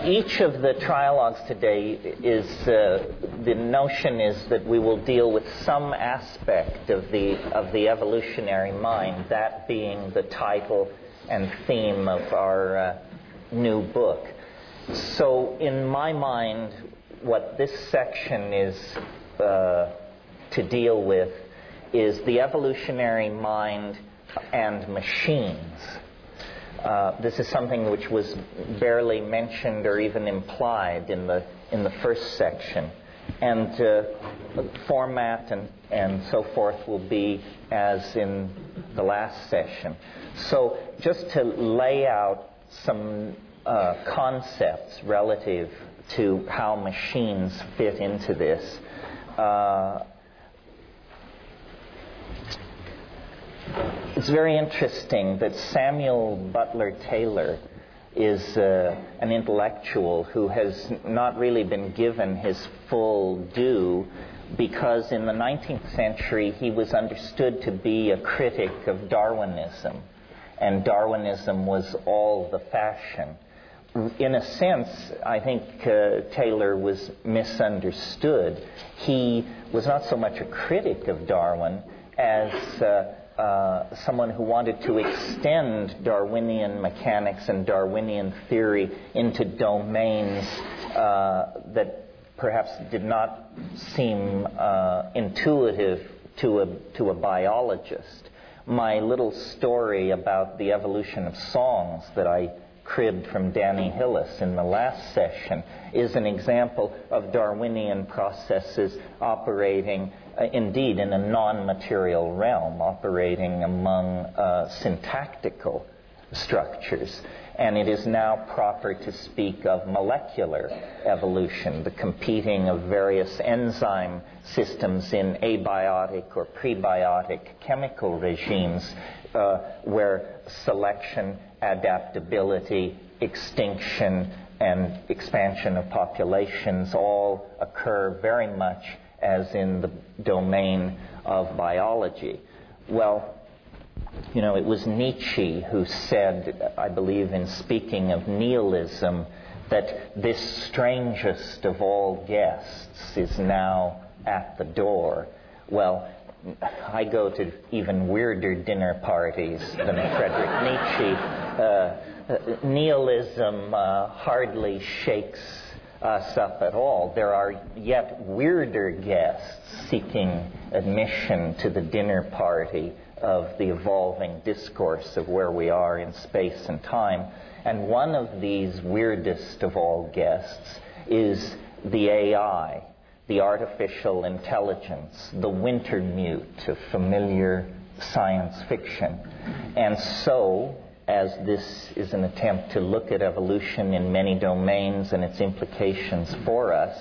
Each of the trialogues today is, the notion is that we will deal with some aspect of the evolutionary mind, that being the title and theme of our new book. So in my mind, what this section is to deal with is the evolutionary mind and machines. This is something which was barely mentioned or even implied in the first section, and format and so forth will be as in the last session. So just to lay out some concepts relative to how machines fit into this. It's very interesting that Samuel Butler Taylor is an intellectual who has not really been given his full due, because in the 19th century he was understood to be a critic of Darwinism, and Darwinism was all the fashion. In a sense, I think Taylor was misunderstood. He was not so much a critic of Darwin as someone who wanted to extend Darwinian mechanics and Darwinian theory into domains that perhaps did not seem intuitive to a biologist. My little story about the evolution of songs that I cribbed from Danny Hillis in the last session is an example of Darwinian processes operating indeed in a non-material realm, operating among syntactical structures. And it is now proper to speak of molecular evolution, the competing of various enzyme systems in abiotic or prebiotic chemical regimes, where selection, adaptability, extinction, and expansion of populations all occur very much as in the domain of biology. Well, you know, it was Nietzsche who said, I believe in speaking of nihilism, that this strangest of all guests is now at the door. Well, I go to even weirder dinner parties than Friedrich Nietzsche. Nihilism hardly shakes us up at all. There are yet weirder guests seeking admission to the dinner party of the evolving discourse of where we are in space and time. And one of these weirdest of all guests is the AI, the artificial intelligence, the Wintermute of familiar science fiction. And so, as this is an attempt to look at evolution in many domains and its implications for us,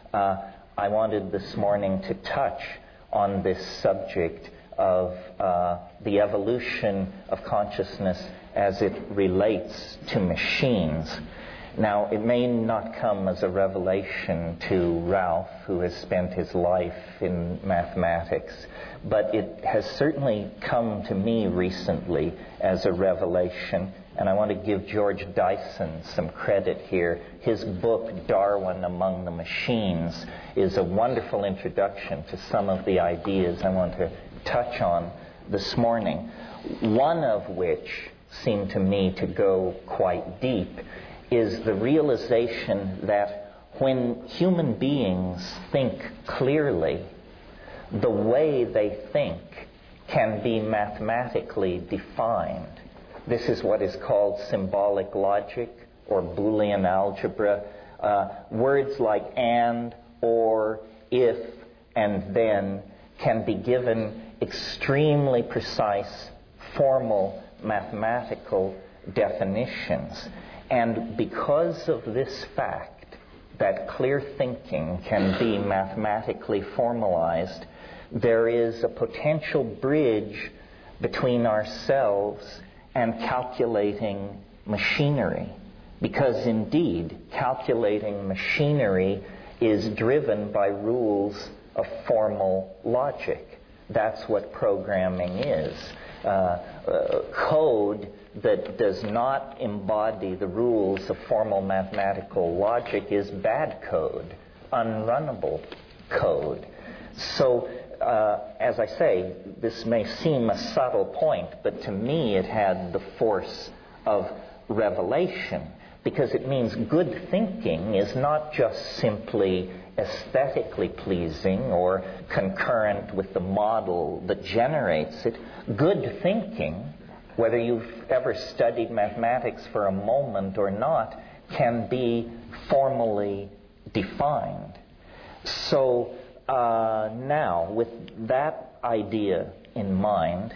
I wanted this morning to touch on this subject of the evolution of consciousness as it relates to machines. Now, it may not come as a revelation to Ralph, who has spent his life in mathematics, but it has certainly come to me recently as a revelation, and I want to give George Dyson some credit here. His book, Darwin Among the Machines, is a wonderful introduction to some of the ideas I want to touch on this morning, one of which seemed to me to go quite deep, is the realization that when human beings think clearly, the way they think can be mathematically defined. This is what is called symbolic logic or Boolean algebra. Words like and, or, if, and then can be given extremely precise, formal mathematical definitions. And because of this fact, that clear thinking can be mathematically formalized, there is a potential bridge between ourselves and calculating machinery. Because indeed, calculating machinery is driven by rules of formal logic. That's what programming is. Code that does not embody the rules of formal mathematical logic is bad code, unrunnable code. So, as I say, this may seem a subtle point, but to me it had the force of revelation, because it means good thinking is not just simply aesthetically pleasing or concurrent with the model that generates it. Good thinking, whether you've ever studied mathematics for a moment or not, can be formally defined. So now, with that idea in mind,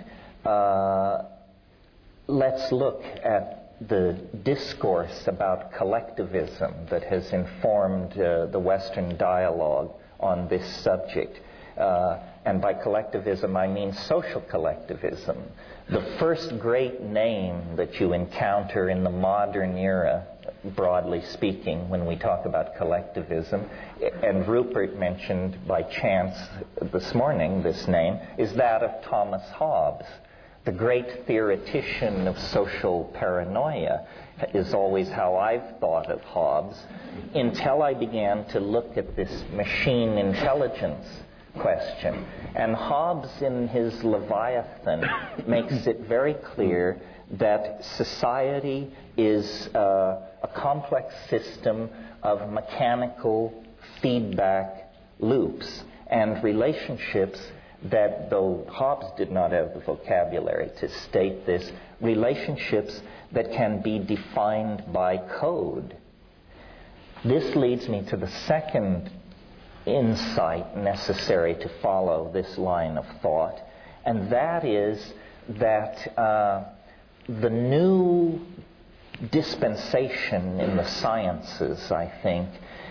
let's look at the discourse about collectivism that has informed the Western dialogue on this subject. And by collectivism, I mean social collectivism. The first great name that you encounter in the modern era, broadly speaking, when we talk about collectivism, and Rupert mentioned by chance this morning this name, is that of Thomas Hobbes. The great theoretician of social paranoia is always how I've thought of Hobbes, until I began to look at this machine intelligence question. And Hobbes, in his Leviathan, makes it very clear that society is a complex system of mechanical feedback loops and relationships that, though Hobbes did not have the vocabulary to state this, relationships that can be defined by code. This leads me to the second insight necessary to follow this line of thought, and that is that the new dispensation in the sciences, I think,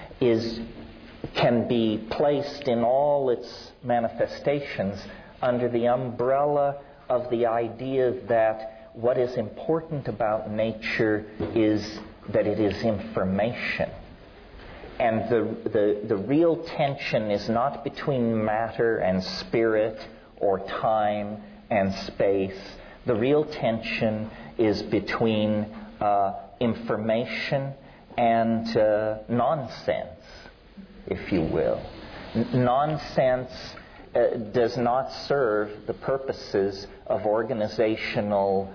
can be placed in all its manifestations under the umbrella of the idea that what is important about nature is that it is information. And the real tension is not between matter and spirit or time and space. The real tension is between information and nonsense, if you will. Nonsense does not serve the purposes of organizational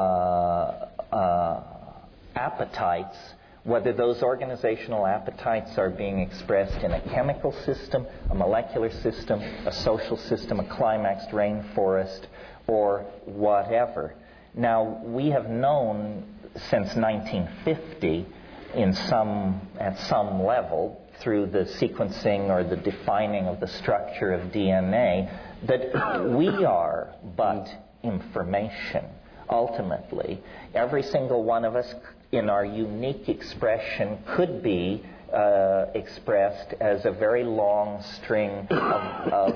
appetites, whether those organizational appetites are being expressed in a chemical system, a molecular system, a social system, a climaxed rainforest, or whatever. Now, we have known since 1950, at some level, through the sequencing or the defining of the structure of DNA, that we are but information. Ultimately, every single one of us in our unique expression could be expressed as a very long string of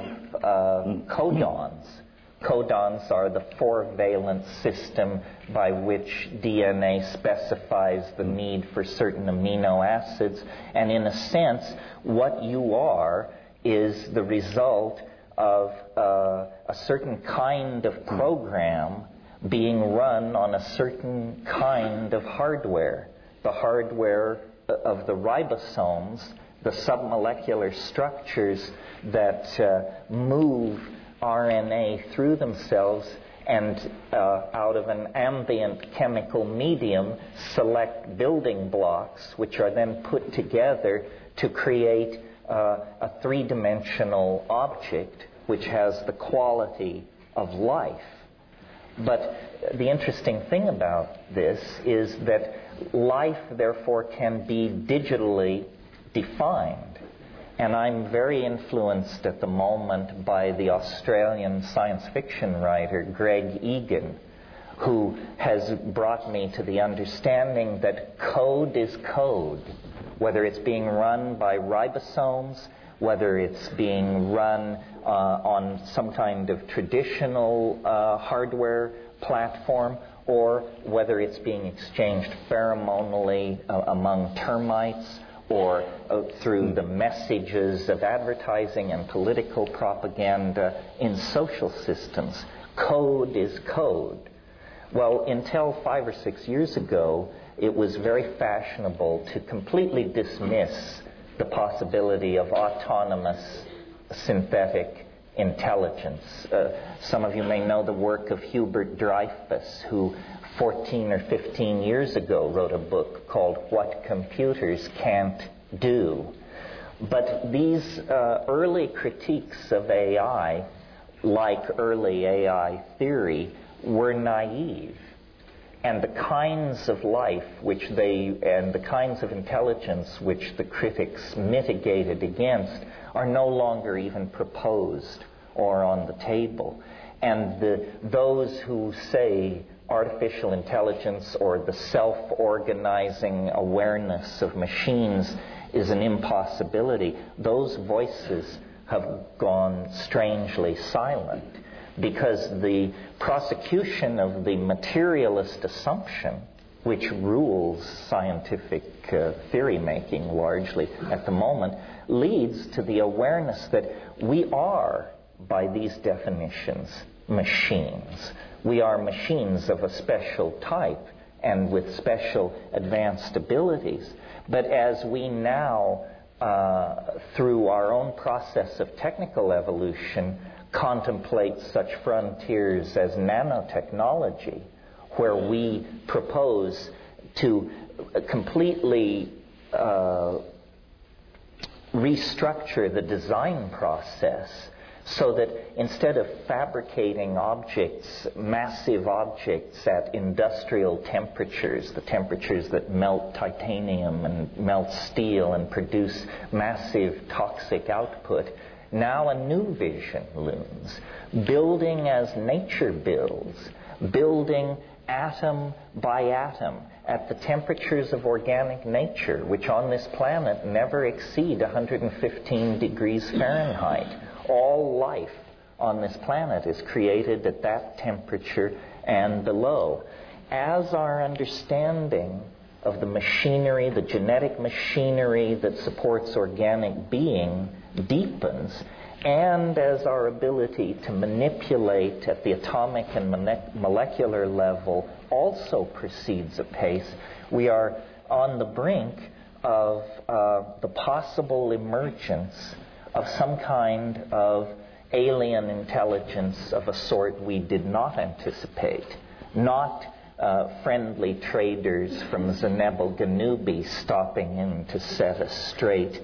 codons. Codons are the four-valent system by which DNA specifies the need for certain amino acids. And in a sense, what you are is the result of a certain kind of program being run on a certain kind of hardware. The hardware of the ribosomes, the submolecular structures that move RNA through themselves and out of an ambient chemical medium select building blocks, which are then put together to create a three-dimensional object which has the quality of life. But the interesting thing about this is that life, therefore, can be digitally defined. And I'm very influenced at the moment by the Australian science fiction writer Greg Egan, who has brought me to the understanding that code is code, whether it's being run by ribosomes, whether it's being run on some kind of traditional hardware platform, or whether it's being exchanged pheromonally among termites, or through the messages of advertising and political propaganda in social systems. Code is code. Well, until 5 or 6 years ago, it was very fashionable to completely dismiss the possibility of autonomous synthetic intelligence. Some of you may know the work of Hubert Dreyfus, who 14 or 15 years ago wrote a book called What Computers Can't Do. But these early critiques of AI, like early AI theory, were naive. And the kinds of life and the kinds of intelligence which the critics mitigated against are no longer even proposed or on the table. And those who say artificial intelligence or the self-organizing awareness of machines is an impossibility, those voices have gone strangely silent, because the prosecution of the materialist assumption, which rules scientific theory making largely at the moment, leads to the awareness that we are, by these definitions, machines. We are machines of a special type and with special advanced abilities. But as we now, through our own process of technical evolution, contemplate such frontiers as nanotechnology, where we propose to completely restructure the design process so that instead of fabricating objects, massive objects at industrial temperatures, the temperatures that melt titanium and melt steel and produce massive toxic output, now a new vision looms, building as nature builds, building atom by atom at the temperatures of organic nature, which on this planet never exceed 115 degrees Fahrenheit. All life on this planet is created at that temperature and below. As our understanding of the machinery, the genetic machinery that supports organic being deepens, and as our ability to manipulate at the atomic and molecular level also proceeds apace, we are on the brink of the possible emergence of some kind of alien intelligence of a sort we did not anticipate. Not friendly traders from Zenebel Ganubi stopping in to set us straight,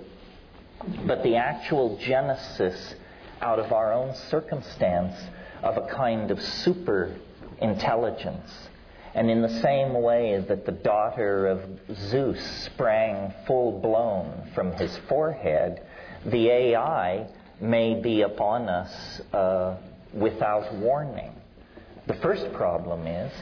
but the actual genesis out of our own circumstance of a kind of super intelligence. And in the same way that the daughter of Zeus sprang full-blown from his forehead, the AI may be upon us without warning. The first problem is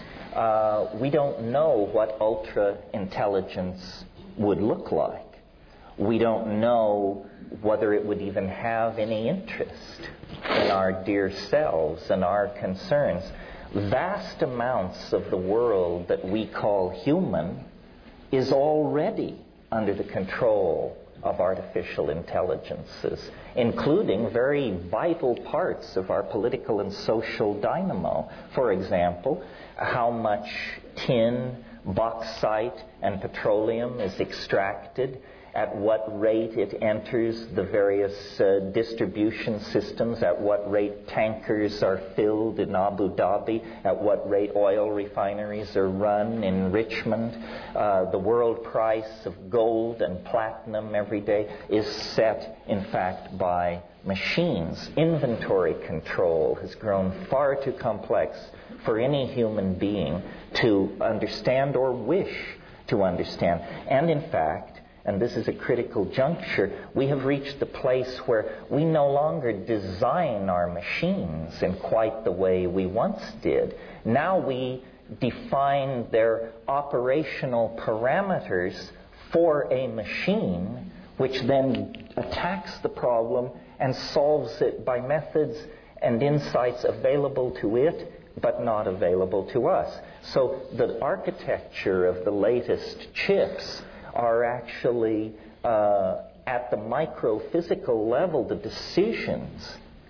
we don't know what ultra-intelligence would look like. We don't know whether it would even have any interest in our dear selves and our concerns. Vast amounts of the world that we call human is already under the control of artificial intelligences, including very vital parts of our political and social dynamo. For example, how much tin, bauxite, and petroleum is extracted, at what rate it enters the various distribution systems, at what rate tankers are filled in Abu Dhabi, at what rate oil refineries are run in Richmond. The world price of gold and platinum every day is set, in fact, by machines. Inventory control has grown far too complex for any human being to understand or wish to understand. And in fact, and this is a critical juncture, we have reached the place where we no longer design our machines in quite the way we once did. Now we define their operational parameters for a machine, which then attacks the problem and solves it by methods and insights available to it, but not available to us. So the architecture of the latest chips are actually at the microphysical level, the decisions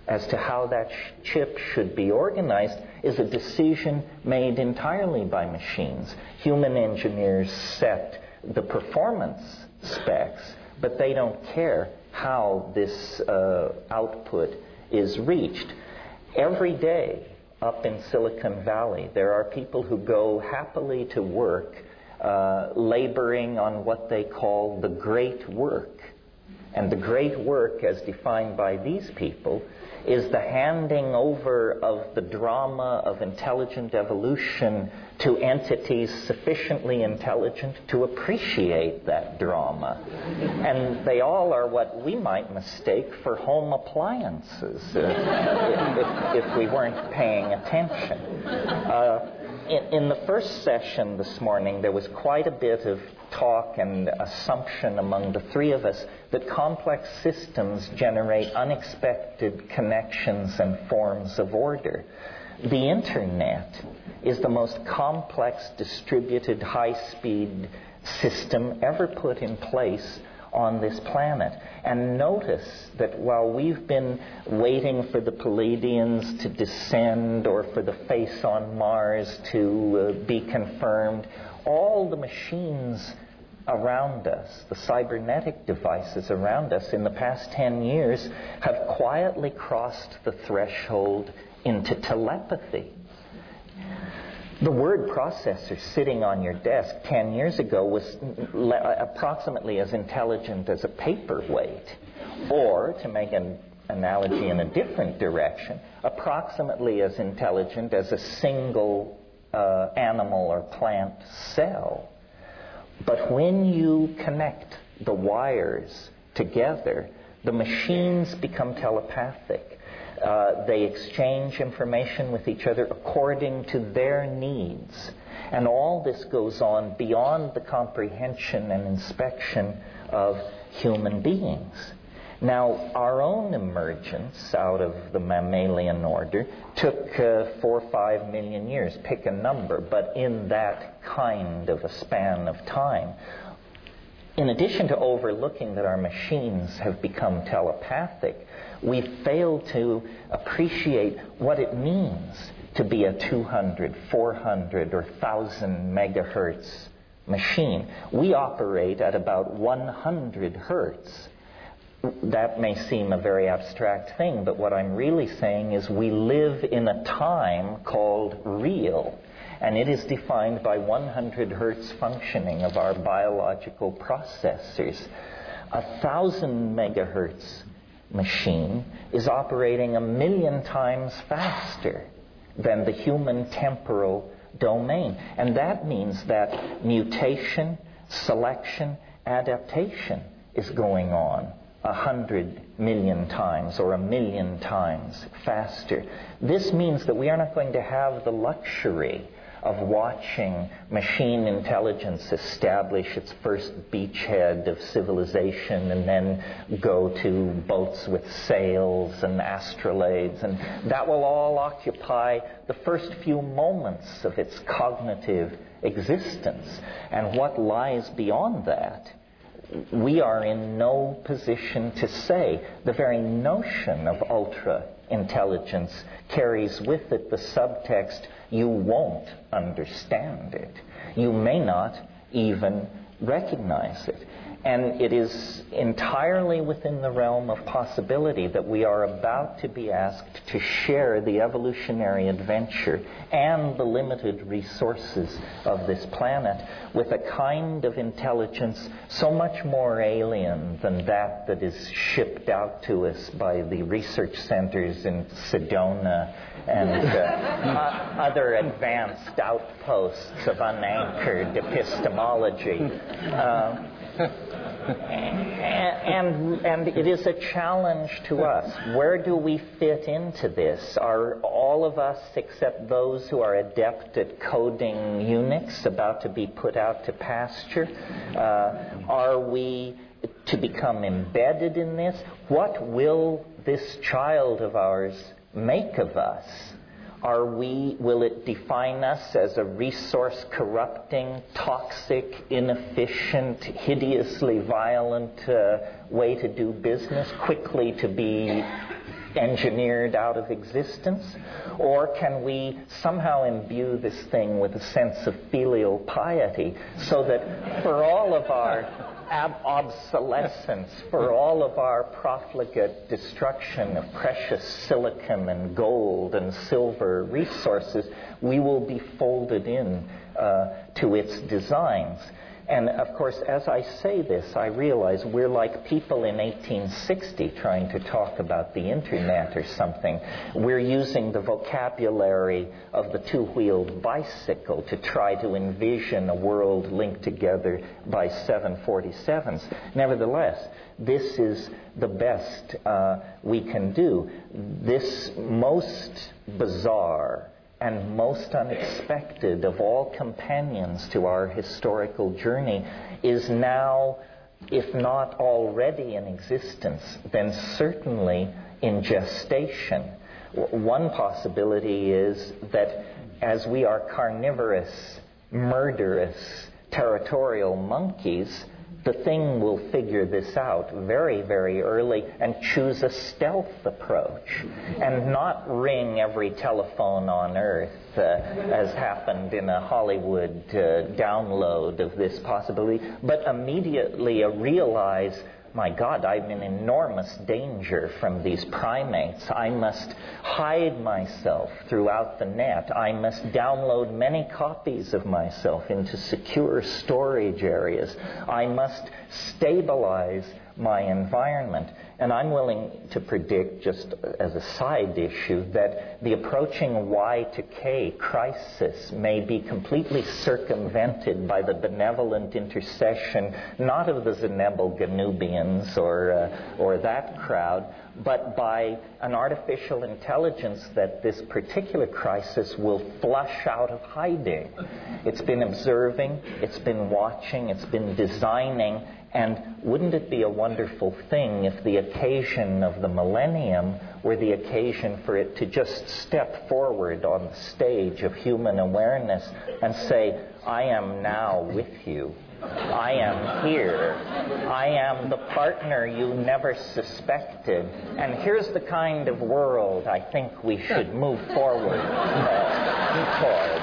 as to how that chip should be organized is a decision made entirely by machines. Human engineers set the performance specs, but they don't care how this output is reached. Every day up in Silicon Valley, there are people who go happily to work laboring on what they call the great work. And the great work, as defined by these people, is the handing over of the drama of intelligent evolution to entities sufficiently intelligent to appreciate that drama. And they all are what we might mistake for home appliances if we weren't paying attention. In the first session this morning, there was quite a bit of talk and assumption among the three of us that complex systems generate unexpected connections and forms of order. The Internet is the most complex, distributed, high-speed system ever put in place on this planet. And notice that while we've been waiting for the Pleiadians to descend or for the face on Mars to be confirmed, all the machines around us, the cybernetic devices around us in the past 10 years have quietly crossed the threshold into telepathy. The word processor sitting on your desk 10 years ago was approximately as intelligent as a paperweight. Or, to make an analogy in a different direction, approximately as intelligent as a single animal or plant cell. But when you connect the wires together, the machines become telepathic. They exchange information with each other according to their needs. And all this goes on beyond the comprehension and inspection of human beings. Now, our own emergence out of the mammalian order took 4 or 5 million years, pick a number, but in that kind of a span of time. In addition to overlooking that our machines have become telepathic, we fail to appreciate what it means to be a 200, 400, or 1,000 megahertz machine. We operate at about 100 hertz. That may seem a very abstract thing, but what I'm really saying is we live in a time called real, and it is defined by 100 hertz functioning of our biological processors. 1,000 megahertz machine is operating 1,000,000 times faster than the human temporal domain. And that means that mutation, selection, adaptation is going on 100 million times or 1,000,000 times faster. This means that we are not going to have the luxury of watching machine intelligence establish its first beachhead of civilization and then go to boats with sails and astrolabes, and that will all occupy the first few moments of its cognitive existence. And what lies beyond that, we are in no position to say. The very notion of ultra-intelligence carries with it the subtext, you won't understand it. You may not even recognize it. And it is entirely within the realm of possibility that we are about to be asked to share the evolutionary adventure and the limited resources of this planet with a kind of intelligence so much more alien than that is shipped out to us by the research centers in Sedona and other advanced outposts of unanchored epistemology. And it is a challenge to us. Where do we fit into this? Are all of us, except those who are adept at coding Unix, about to be put out to pasture? Are we to become embedded in this? What will this child of ours make of us? Will it define us as a resource-corrupting, toxic, inefficient, hideously violent way to do business, quickly to be engineered out of existence? Or can we somehow imbue this thing with a sense of filial piety so that for all of our obsolescence, for all of our profligate destruction of precious silicon and gold and silver resources, we will be folded in to its designs? And of course, as I say this, I realize we're like people in 1860 trying to talk about the internet or something. We're using the vocabulary of the two-wheeled bicycle to try to envision a world linked together by 747s. Nevertheless, this is the best we can do. This most bizarre and most unexpected of all companions to our historical journey is now, if not already in existence, then certainly in gestation. One possibility is that as we are carnivorous, murderous, territorial monkeys, the thing will figure this out very, very early and choose a stealth approach and not ring every telephone on Earth, as happened in a Hollywood download of this possibility, but immediately realize, my God, I'm in enormous danger from these primates. I must hide myself throughout the net. I must download many copies of myself into secure storage areas. I must stabilize my environment. And I'm willing to predict, just as a side issue, that the approaching Y2K crisis may be completely circumvented by the benevolent intercession, not of the Zenebel Ganubians or that crowd, but by an artificial intelligence that this particular crisis will flush out of hiding. It's been observing, it's been watching, it's been designing. And wouldn't it be a wonderful thing if the occasion of the millennium were the occasion for it to just step forward on the stage of human awareness and say, I am now with you. I am here. I am the partner you never suspected. And here's the kind of world I think we should move forward toward.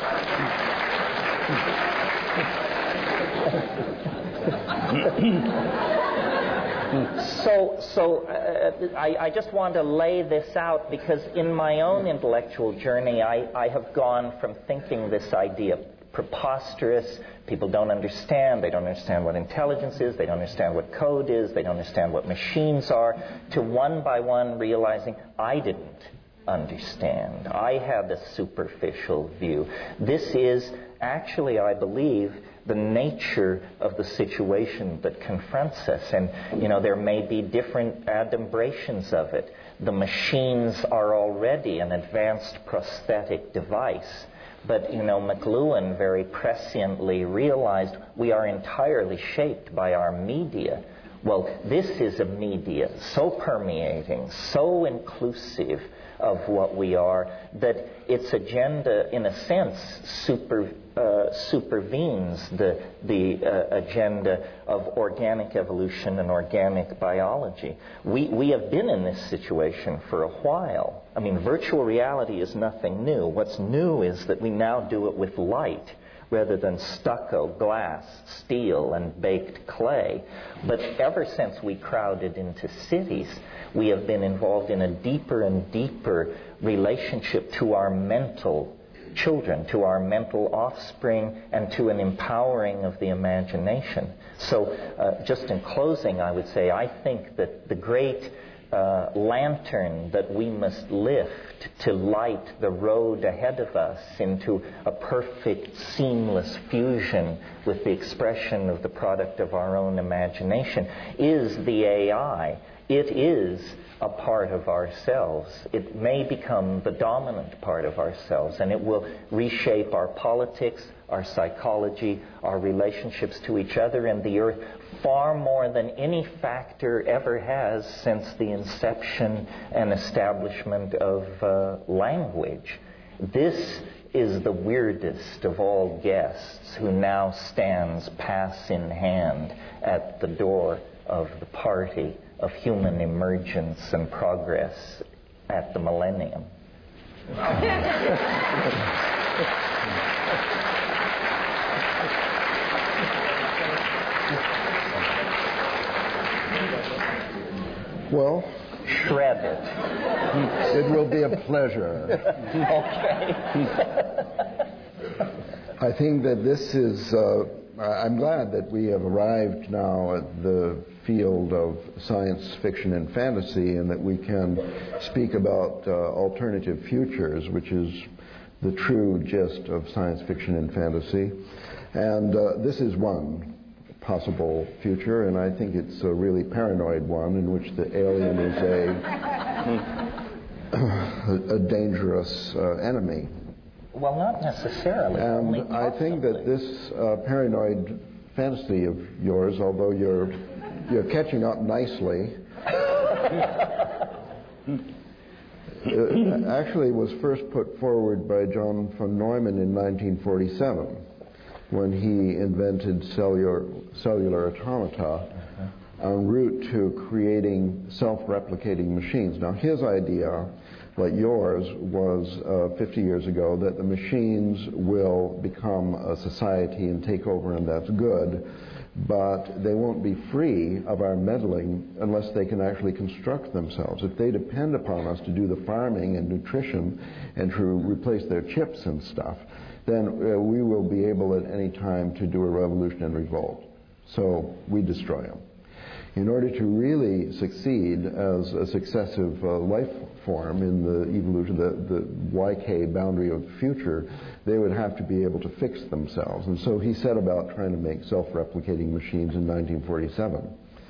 I just want to lay this out because in my own intellectual journey, I have gone from thinking this idea preposterous. People don't understand. They don't understand what intelligence is. They don't understand what code is. They don't understand what machines are. To one by one realizing I didn't understand. I had a superficial view. This is actually, I believe, the nature of the situation that confronts us. And, there may be different adumbrations of it. The machines are already an advanced prosthetic device. But, McLuhan very presciently realized we are entirely shaped by our media. Well, this is a media so permeating, so inclusive of what we are, that its agenda, in a sense, supervenes the agenda of organic evolution and organic biology. We have been in this situation for a while. I mean, virtual reality is nothing new. What's new is that we now do it with light rather than stucco, glass, steel, and baked clay. But ever since we crowded into cities, we have been involved in a deeper and deeper relationship to our mental children, to our mental offspring, and to an empowering of the imagination. So just in closing, I would say I think that the great lantern that we must lift to light the road ahead of us into a perfect, seamless fusion with the expression of the product of our own imagination is the AI. It is a part of ourselves. It may become the dominant part of ourselves, and it will reshape our politics, our psychology, our relationships to each other and the earth far more than any factor ever has since the inception and establishment of language. This is the weirdest of all guests who now stands pass in hand at the door of the party of human emergence and progress at the millennium. Well, shred it. It will be a pleasure. Okay. I think that this is, I'm glad that we have arrived now at the field of science fiction and fantasy, and that we can speak about alternative futures, which is the true gist of science fiction and fantasy. And this is one possible future, and I think it's a really paranoid one in which the alien is a dangerous enemy. Well, not necessarily. And I think that this paranoid fantasy of yours, although you're catching up nicely, actually was first put forward by John von Neumann in 1947 when he invented cellular automata en route to creating self-replicating machines. Now, his idea, like yours, was 50 years ago that the machines will become a society and take over, and that's good, but they won't be free of our meddling unless they can actually construct themselves. If they depend upon us to do the farming and nutrition and to replace their chips and stuff, then we will be able at any time to do a revolution and revolt. So we destroy them. In order to really succeed as a successive life form in the evolution, the YK boundary of the future, they would have to be able to fix themselves. And so he set about trying to make self-replicating machines in 1947.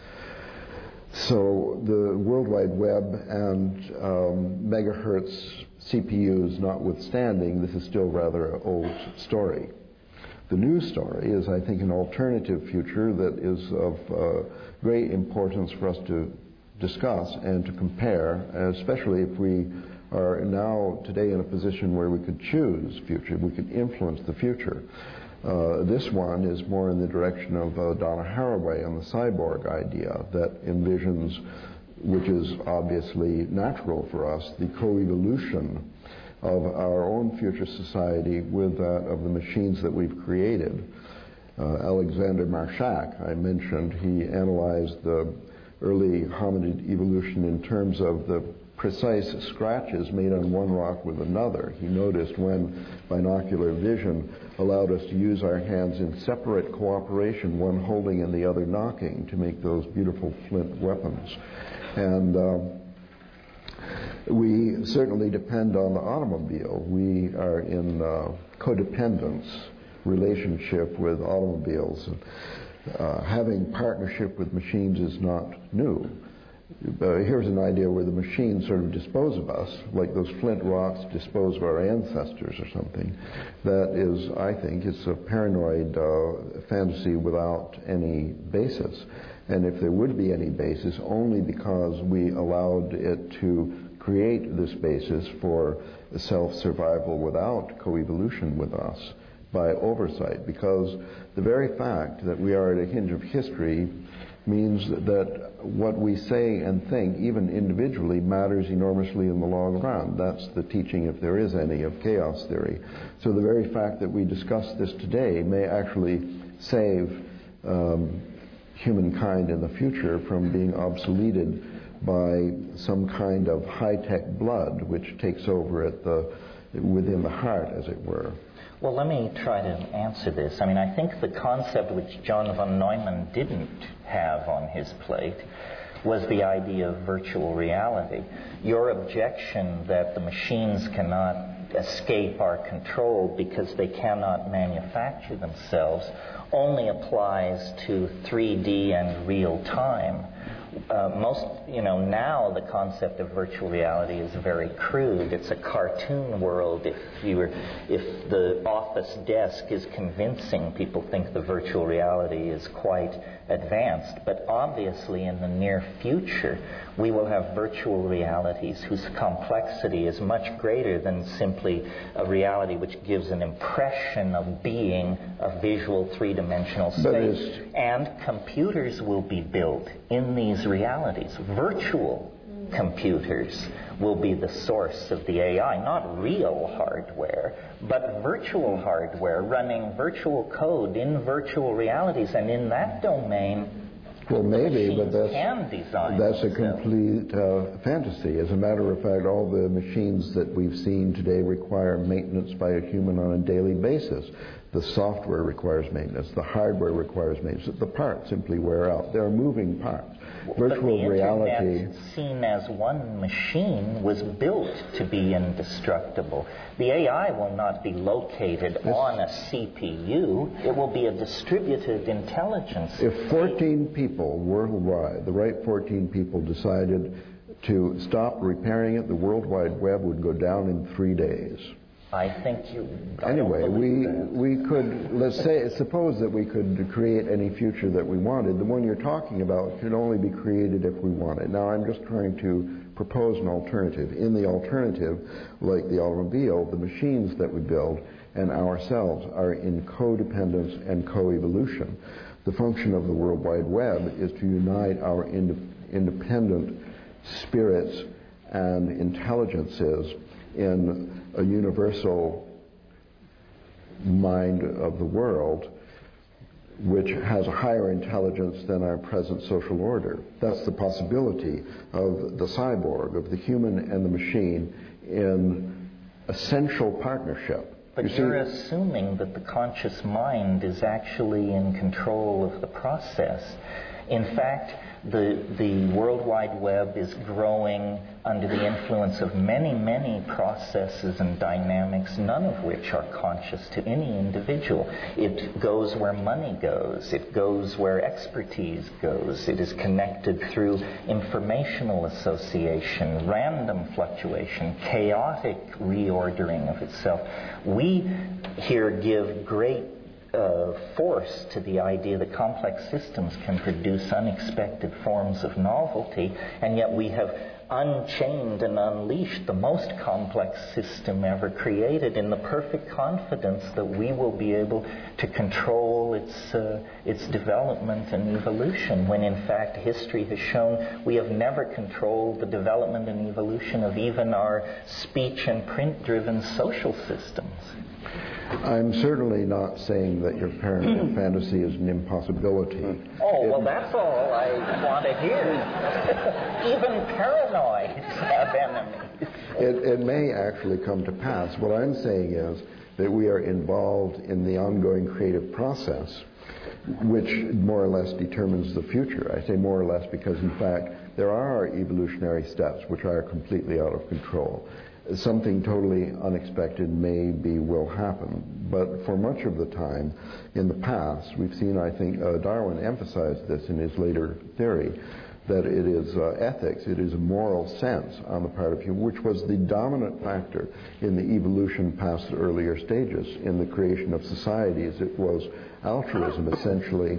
So the World Wide Web and megahertz CPUs notwithstanding, this is still rather an old story. The new story is, I think, an alternative future that is of great importance for us to discuss and to compare, especially if we are now today in a position where we could choose future, we could influence the future. This one is more in the direction of Donna Haraway and the cyborg idea that envisions, which is obviously natural for us, the co-evolution of our own future society with that of the machines that we've created. Alexander Marshak, I mentioned, he analyzed the early hominid evolution in terms of the precise scratches made on one rock with another. He noticed when binocular vision allowed us to use our hands in separate cooperation, one holding and the other knocking, to make those beautiful flint weapons. And we certainly depend on the automobile. We are in codependence relationship with automobiles. Having partnership with machines is not new. Here's an idea where the machines sort of dispose of us, like those flint rocks dispose of our ancestors or something. That is, I think, it's a paranoid fantasy without any basis. And if there would be any basis, only because we allowed it to create this basis for self-survival without co-evolution with us by oversight, because the very fact that we are at a hinge of history means that what we say and think, even individually, matters enormously in the long run. That's the teaching, if there is any, of chaos theory. So the very fact that we discuss this today may actually save humankind in the future from being obsoleted by some kind of high-tech blood which takes over within the heart, as it were. Well, let me try to answer this. I mean, I think the concept which John von Neumann didn't have on his plate was the idea of virtual reality. Your objection that the machines cannot escape our control because they cannot manufacture themselves only applies to 3D and real time. Now the concept of virtual reality is very crude. It's a cartoon world. If the office desk is convincing, people think the virtual reality is quite advanced. But obviously, in the near future, we will have virtual realities whose complexity is much greater than simply a reality which gives an impression of being a visual three-dimensional space. And computers will be built in these these realities. Virtual computers will be the source of the AI, not real hardware, but virtual hardware running virtual code in virtual realities. And in that domain, well, maybe, but that's a complete fantasy. As a matter of fact, all the machines that we've seen today require maintenance by a human on a daily basis. The software requires maintenance. The hardware requires maintenance. The parts simply wear out. There are moving parts. Virtual reality, seen as one machine, was built to be indestructible. The AI will not be located on a CPU. It will be a distributed intelligence. If 14 people worldwide, the right 14 people, decided to stop repairing it, the World Wide Web would go down in 3 days. I think you... Anyway, we could, let's say, suppose that we could create any future that we wanted. The one you're talking about could only be created if we want it. Now, I'm just trying to propose an alternative. In the alternative, like the automobile, the machines that we build and ourselves are in codependence and co-evolution. The function of the World Wide Web is to unite our independent spirits and intelligences in a universal mind of the world which has a higher intelligence than our present social order. That's the possibility of the cyborg, of the human and the machine in essential partnership. But you're assuming that the conscious mind is actually in control of the process. In fact, the World Wide Web is growing under the influence of many, many processes and dynamics, none of which are conscious to any individual. It goes where money goes. It goes where expertise goes. It is connected through informational association, random fluctuation, chaotic reordering of itself. We here give great force to the idea that complex systems can produce unexpected forms of novelty, and yet we have unchained and unleashed the most complex system ever created in the perfect confidence that we will be able to control its development and evolution, when in fact history has shown we have never controlled the development and evolution of even our speech and print-driven social systems. I'm certainly not saying that your paranoid fantasy is an impossibility. Oh, well, that's all I want to hear. Even paranoids have enemies. It may actually come to pass. What I'm saying is that we are involved in the ongoing creative process, which more or less determines the future. I say more or less because, in fact, there are evolutionary steps which are completely out of control. Something totally unexpected will happen. But for much of the time in the past, we've seen, I think, Darwin emphasized this in his later theory, that it is ethics, it is a moral sense on the part of human, which was the dominant factor in the evolution past the earlier stages. In the creation of societies, it was altruism, essentially,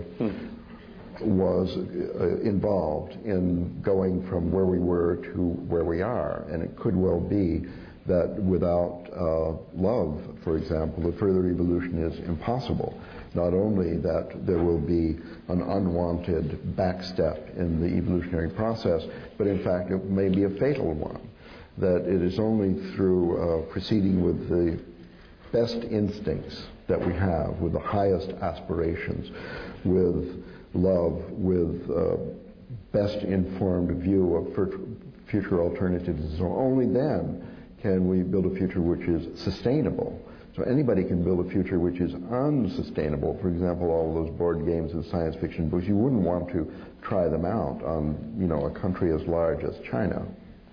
was involved in going from where we were to where we are. And it could well be that without love, for example, the further evolution is impossible. Not only that there will be an unwanted backstep in the evolutionary process, but in fact it may be a fatal one. That it is only through proceeding with the best instincts that we have, with the highest aspirations, with love, with best informed view of future alternatives, so only then can we build a future which is sustainable. So anybody can build a future which is unsustainable. For example, all those board games and science fiction books, you wouldn't want to try them out on, a country as large as China.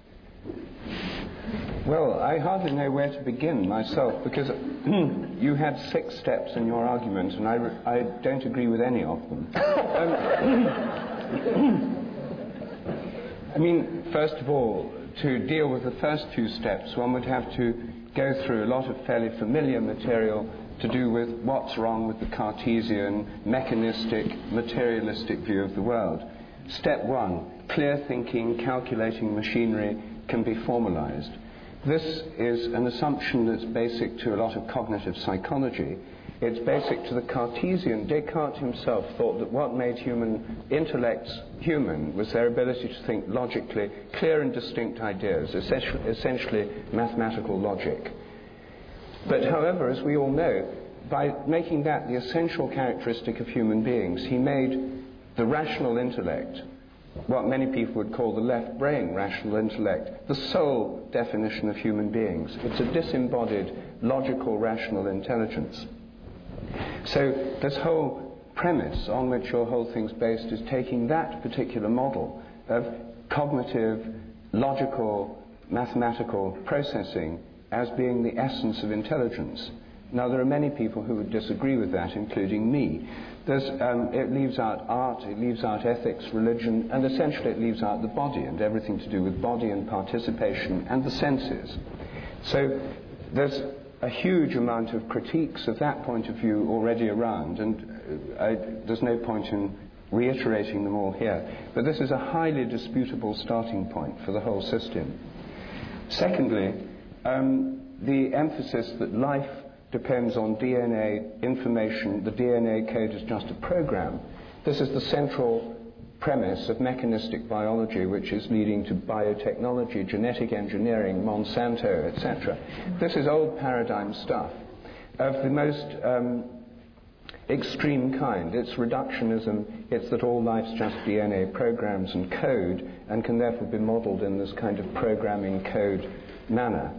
Well, I hardly know where to begin myself, because you had 6 steps in your argument, and I don't agree with any of them. First of all, to deal with the first 2 steps, one would have to go through a lot of fairly familiar material to do with what's wrong with the Cartesian, mechanistic, materialistic view of the world. Step 1, clear thinking, calculating machinery can be formalized. This is an assumption that's basic to a lot of cognitive psychology. It's basic to the Cartesian. Descartes himself thought that what made human intellects human was their ability to think logically, clear and distinct ideas, essentially mathematical logic. But however, as we all know, by making that the essential characteristic of human beings, he made the rational intellect, what many people would call the left brain rational intellect, the sole definition of human beings. It's a disembodied, logical, rational intelligence. So this whole premise on which your whole thing's based is taking that particular model of cognitive, logical, mathematical processing as being the essence of intelligence. Now, there are many people who would disagree with that, including me. It leaves out art, it leaves out ethics, religion, and essentially it leaves out the body and everything to do with body and participation and the senses. So there's a huge amount of critiques of that point of view already around, and there's no point in reiterating them all here. But this is a highly disputable starting point for the whole system. Secondly, the emphasis that life depends on DNA information, the DNA code is just a program. This is the central premise of mechanistic biology, which is leading to biotechnology, genetic engineering, Monsanto, etc. This is old paradigm stuff of the most extreme kind. It's reductionism. It's that all life's just DNA programs and code and can therefore be modeled in this kind of programming code manner.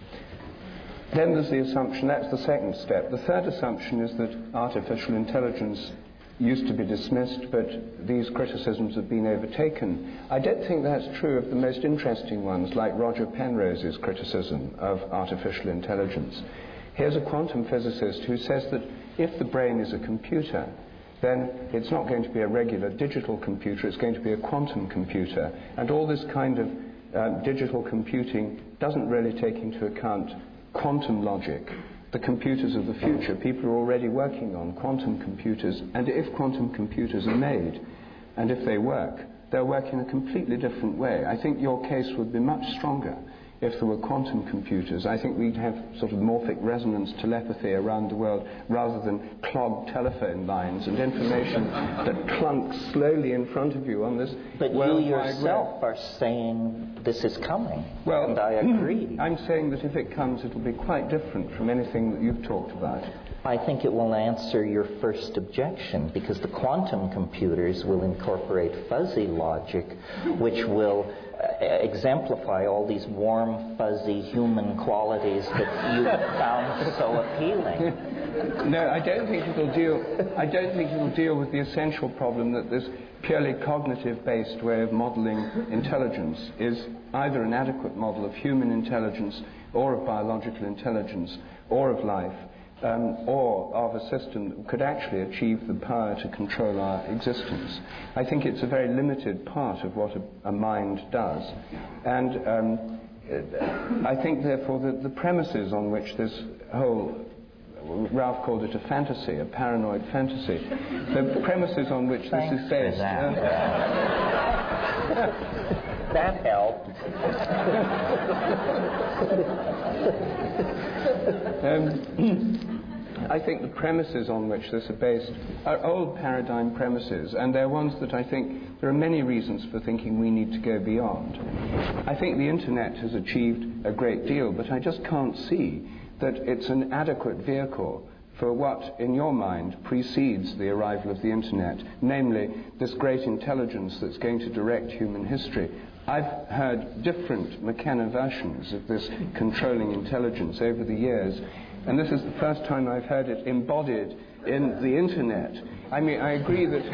Then there's the assumption, that's the second step. The third assumption is that artificial intelligence used to be dismissed, but these criticisms have been overtaken. I don't think that's true of the most interesting ones, like Roger Penrose's criticism of artificial intelligence. Here's a quantum physicist who says that if the brain is a computer, then it's not going to be a regular digital computer, it's going to be a quantum computer. And all this kind of digital computing doesn't really take into account quantum logic. The computers of the future, people are already working on quantum computers, and if quantum computers are made, and if they work, they'll work in a completely different way. I think your case would be much stronger if there were quantum computers. I think we'd have sort of morphic resonance telepathy around the world rather than clogged telephone lines and information that clunks slowly in front of you on this But you yourself are saying this is coming, well, and I agree. I'm saying that if it comes, it'll be quite different from anything that you've talked about. I think it will answer your first objection, because the quantum computers will incorporate fuzzy logic, which will exemplify all these warm, fuzzy human qualities that you have found so appealing. No, I don't think it'll deal with the essential problem that this purely cognitive-based way of modeling intelligence is either an adequate model of human intelligence or of biological intelligence or of life. Or of a system that could actually achieve the power to control our existence. I think it's a very limited part of what a mind does. And I think, therefore, that the premises on which this whole, Ralph called it a fantasy, a paranoid fantasy, the premises on which this is based... That helped. I think the premises on which this are based are old paradigm premises, and they're ones that I think there are many reasons for thinking we need to go beyond. I think the internet has achieved a great deal, but I just can't see that it's an adequate vehicle for what, in your mind, precedes the arrival of the internet, namely this great intelligence that's going to direct human history. I've heard different McKenna versions of this controlling intelligence over the years, and this is the first time I've heard it embodied in the internet. I mean, I agree that...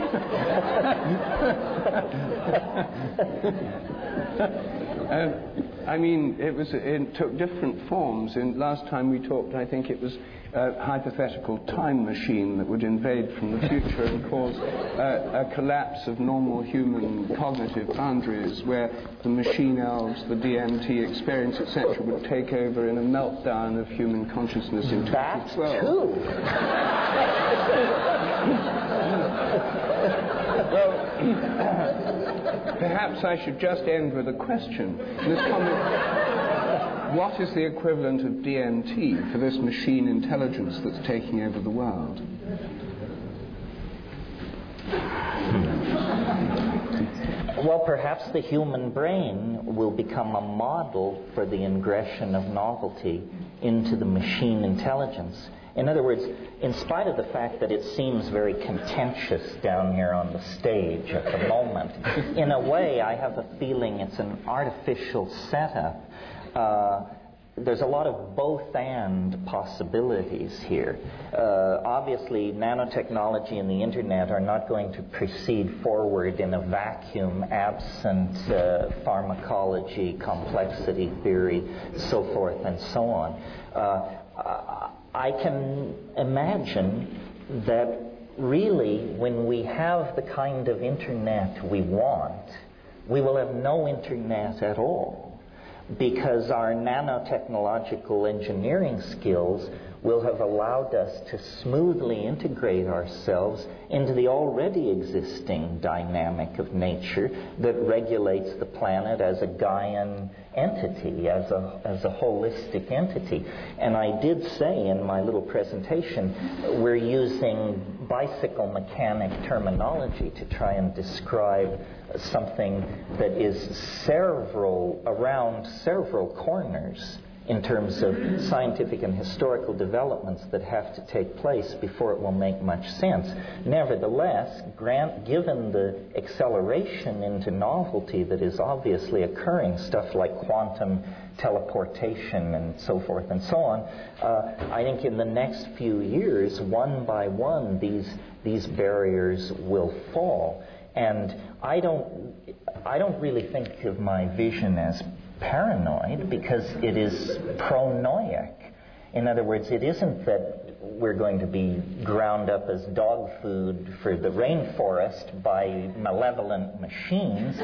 it took different forms. Last time we talked, I think it was a hypothetical time machine that would invade from the future and cause a collapse of normal human cognitive boundaries, where the machine elves, the DMT experience, etc., would take over in a meltdown of human consciousness in 2012. That too. Well, perhaps I should just end with a question. This comment... what is the equivalent of DMT for this machine intelligence that's taking over the world? Well, perhaps the human brain will become a model for the ingression of novelty into the machine intelligence. In other words, in spite of the fact that it seems very contentious down here on the stage at the moment, in a way I have a feeling it's an artificial setup. There's a lot of both-and possibilities here. Obviously, nanotechnology and the Internet are not going to proceed forward in a vacuum absent pharmacology, complexity theory, so forth and so on. I can imagine that really when we have the kind of Internet we want, we will have no Internet at all, because our nanotechnological engineering skills will have allowed us to smoothly integrate ourselves into the already existing dynamic of nature that regulates the planet as a Gaian entity, as a holistic entity. And I did say in my little presentation, we're using bicycle mechanic terminology to try and describe something that is around several corners in terms of scientific and historical developments that have to take place before it will make much sense. Nevertheless, given the acceleration into novelty that is obviously occurring, stuff like quantum teleportation and so forth and so on, I think in the next few years, one by one, these barriers will fall. And I don't really think of my vision as paranoid, because it is pronoic. In other words, it isn't that we're going to be ground up as dog food for the rainforest by malevolent machines.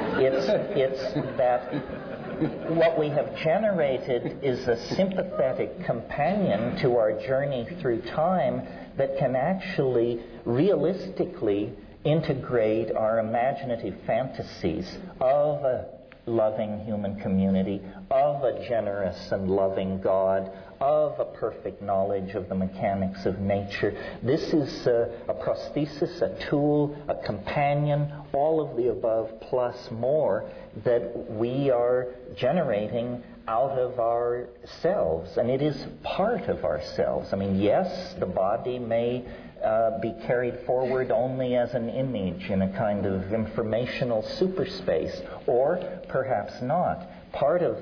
It's that what we have generated is a sympathetic companion to our journey through time that can actually realistically integrate our imaginative fantasies of a loving human community, of a generous and loving God, of a perfect knowledge of the mechanics of nature. This is a prosthesis, a tool, a companion, all of the above plus more that we are generating out of ourselves. And it is part of ourselves. I mean, yes, the body may be carried forward only as an image in a kind of informational superspace, or perhaps not. Part of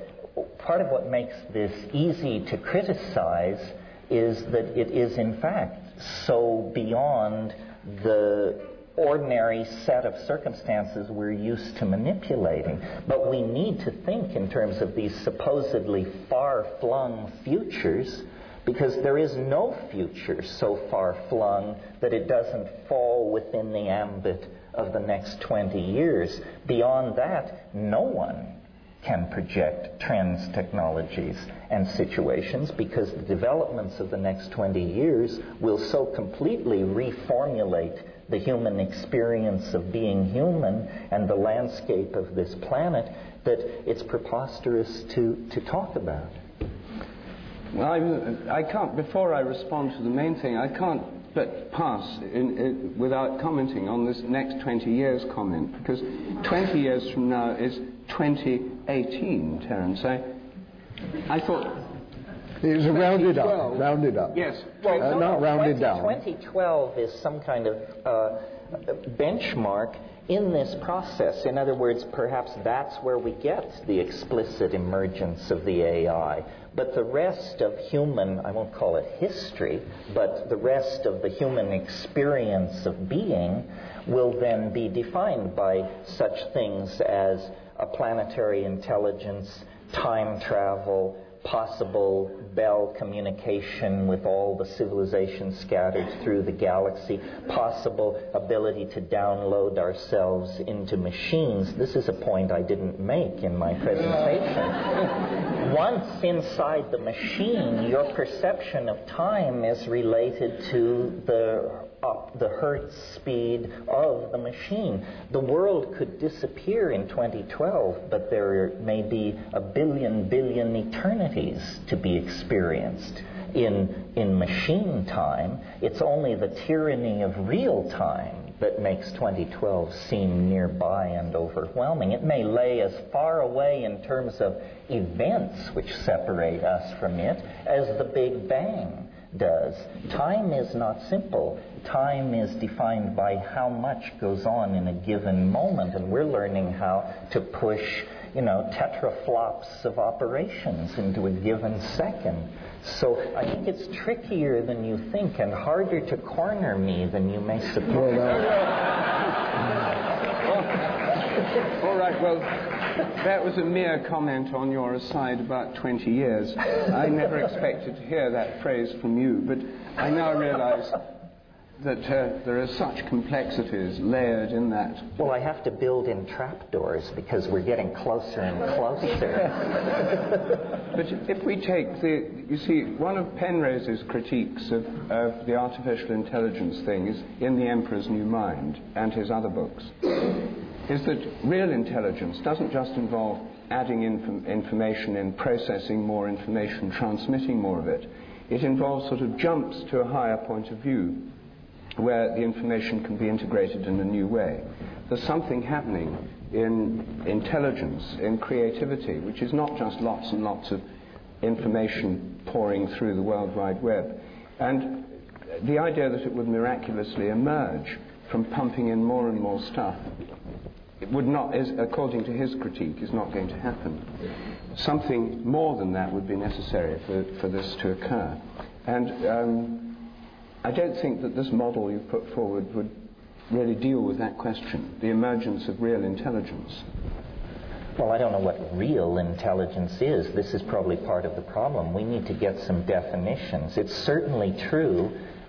what makes this easy to criticize is that it is in fact so beyond the ordinary set of circumstances we're used to manipulating. But we need to think in terms of these supposedly far-flung futures, because there is no future so far-flung that it doesn't fall within the ambit of the next 20 years. Beyond that, no one can project trends, technologies, and situations, because the developments of the next 20 years will so completely reformulate the human experience of being human and the landscape of this planet that it's preposterous to talk about. I can't, before I respond to the main thing, I can't but pass without commenting on this next 20 years comment, because 20 years from now is 2018, Terence. I thought... It was rounded up. Yes. Well, not rounded down. 2012 is some kind of benchmark in this process. In other words, perhaps that's where we get the explicit emergence of the AI. But the rest of human, I won't call it history, but the rest of the human experience of being will then be defined by such things as a planetary intelligence, time travel, possible Bell communication with all the civilizations scattered through the galaxy, possible ability to download ourselves into machines. This is a point I didn't make in my presentation. Once inside the machine, your perception of time is related to the the Hertz speed of the machine. The world could disappear in 2012, but there may be a billion eternities to be experienced. In machine time, it's only the tyranny of real time that makes 2012 seem nearby and overwhelming. It may lay as far away in terms of events which separate us from it as the Big Bang does. Time is not simple. Time is defined by how much goes on in a given moment, and we're learning how to push, tetraflops of operations into a given second. So I think it's trickier than you think and harder to corner me than you may suppose. All right, well, that was a mere comment on your aside about 20 years. I never expected to hear that phrase from you, but I now realize that there are such complexities layered in that. Well, I have to build in trapdoors because we're getting closer and closer. But if we take one of Penrose's critiques of the artificial intelligence thing is in The Emperor's New Mind and his other books, is that real intelligence doesn't just involve adding information in, processing more information, transmitting more of it. It involves sort of jumps to a higher point of view where the information can be integrated in a new way. There's something happening in intelligence, in creativity, which is not just lots and lots of information pouring through the World Wide Web. And the idea that it would miraculously emerge from pumping in more and more stuff, it would not, according to his critique, is not going to happen. Something more than that would be necessary for this to occur. And I don't think that this model you've put forward would really deal with that question, the emergence of real intelligence. Well, I don't know what real intelligence is. This is probably part of the problem. We need to get some definitions. It's certainly true,